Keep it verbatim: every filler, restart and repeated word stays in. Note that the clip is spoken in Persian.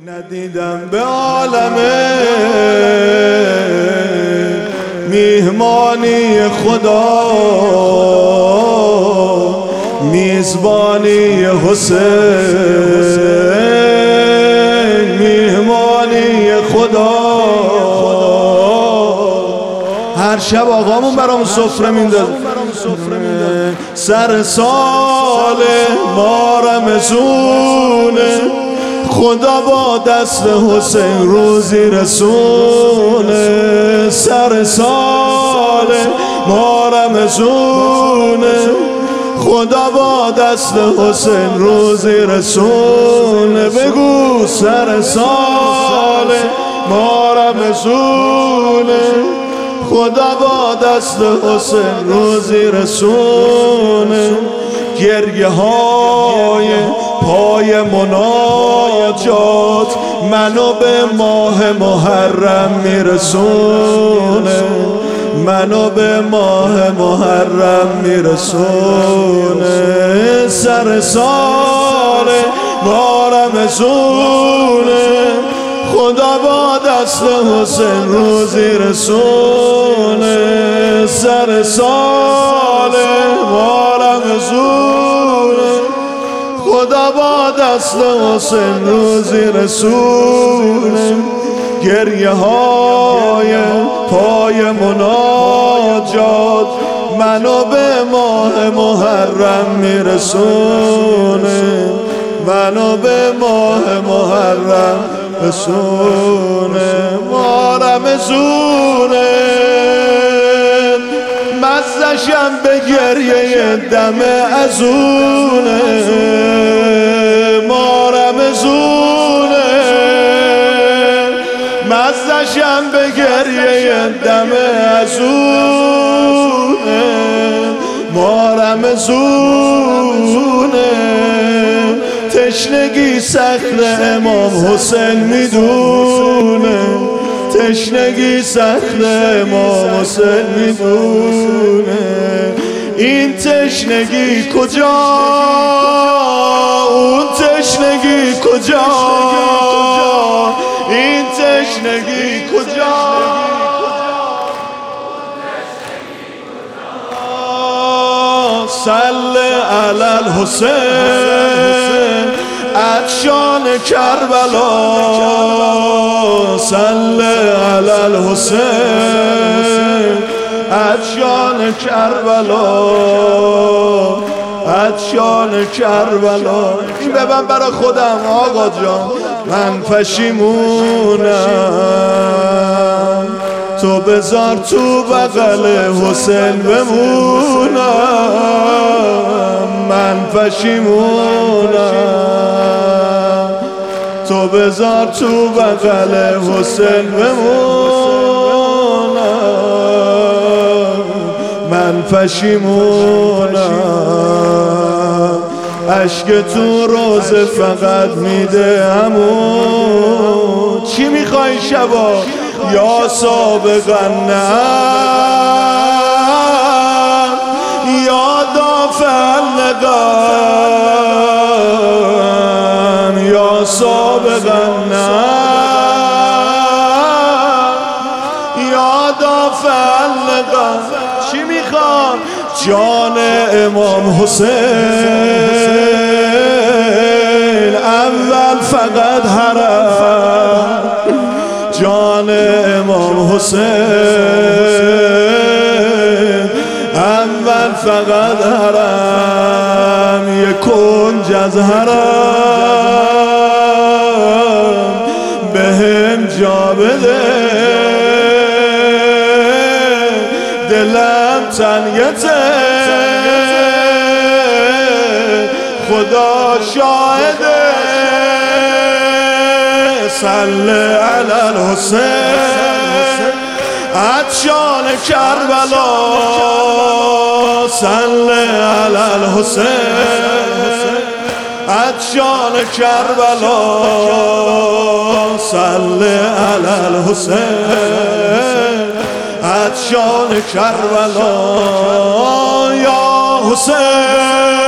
ندیدم به عالم میهمانی خدا، میزبانی حسین، میهمانی خدا. هر شب آقامون برام سفره میندازه، سر سال ما رمضونه، خدا با دست حسین روزی رسونه. سر سال ما رمضونه، خدا با دست حسین روزی رسونه. بگو سر سال ما رمضونه، خدا با دست حسین روزی رسونه. گریه های پای مناجات منو به ماه محرم میرسونه، منو به ماه محرم میرسونه. سر سال ما رمضونه، خدا با دست حسین روزی رسونه. سر سال ما رمضونه، خدا با دست حسین روزی رسونه. گریه های پای مناجات منو به ماه محرم میرسونه، منو به ماه محرم رسونه. ما رمضونه مزدشم به گریه دم ازونه. ما رمضونه مزدشم به گریه دم ازونه. ما رمضونه تشنگی سخت امام حسین میدونه، تشنگی سخت امام حسین میدونه. این تشنگی کجا، اون تشنگی کجا، این تشنگی کجا. صل علی الحسین عطشان کربلا، صل علی الحسین عطشان کربلا، عطشان کربلا. این ببن برا خودم آقا جان، من پشیمونم، تو بذار تو بغل حسین بمونم. من پشیمونم، تو بذار تو بغل حسین بمونم. من پشیمونم، اشک تو روزه فقط میده همون. چی میخوای شبا یا سابقا نعم، یا دافع لقم، یا سابقا نعم، یا دافع لقم. چی میخوام؟ جان امام حسین اول فقط حرم، جان امام حسین اول فقط حرم. یک کنج از حرم بهم جا بده، دلم تنگته خدا شاهده. صل علی الحسین عطشان کربلا، صل علی الحسین عطشان کربلا، صل علی الحسین عطشان کربلا. یا حسین